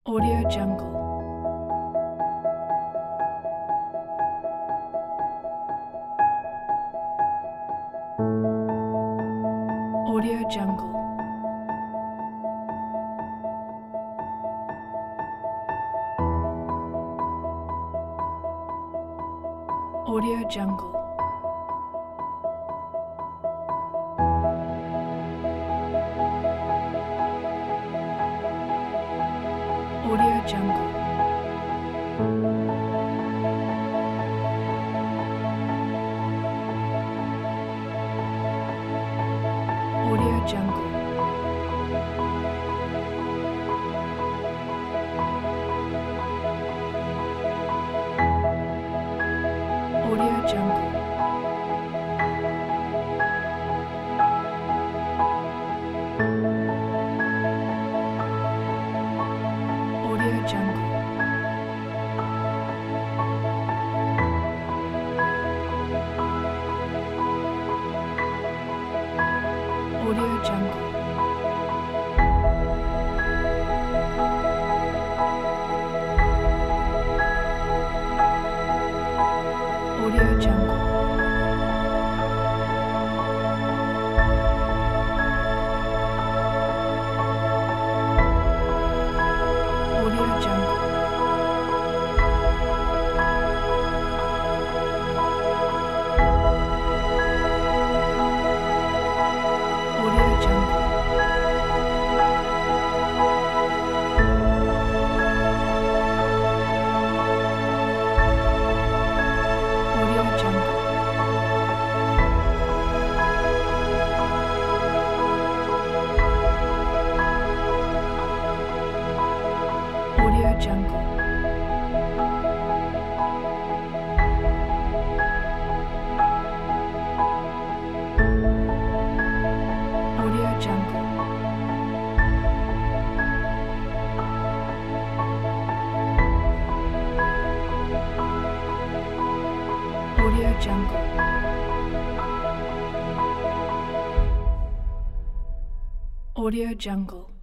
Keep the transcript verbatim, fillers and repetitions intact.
Audio Jungle. Audio Jungle. Audio Jungle. Audio Jungle. Audio Jungle. Audio Jungle. Audio Jungle. Audio Jungle. Audio Jungle. Audio Jungle. Audio Jungle. Audio Jungle. Audio Jungle. Audio Jungle. Audio Jungle. Audio Jungle.